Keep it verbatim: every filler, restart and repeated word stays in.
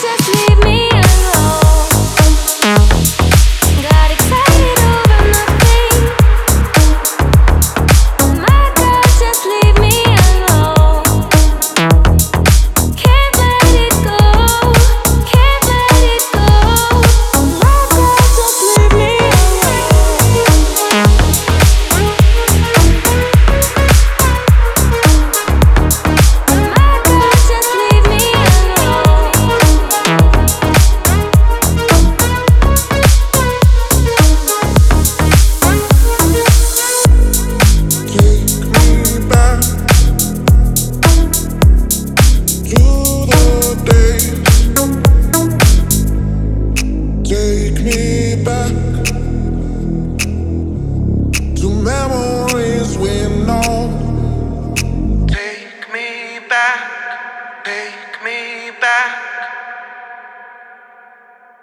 just leave me alone. Got excited over nothing. My God, just leave me alone. Can't let it go, can't let it go. My God, just leave me alone. My God, just leave me alone. Take me back to the days. Take me back to memories we know. Take me back, baby.